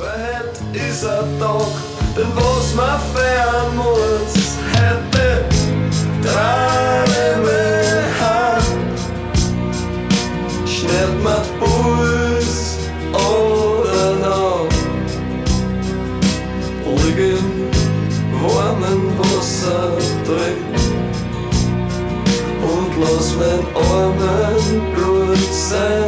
Het is een dag, den was man fern muss. Hätte Tranen mehr haben, schnell mit Puls oder noch. Liegen warmen Wasser drin und lass mein armen Blut sein.